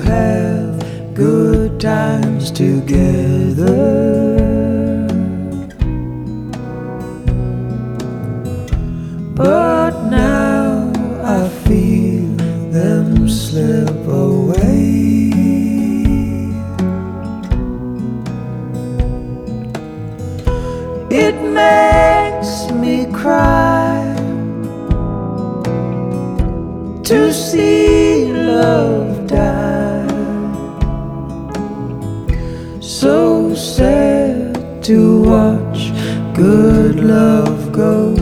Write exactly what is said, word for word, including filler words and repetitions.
have good times together. But now I feel them slip away. It makes me cry to see love die. So sad to watch good love go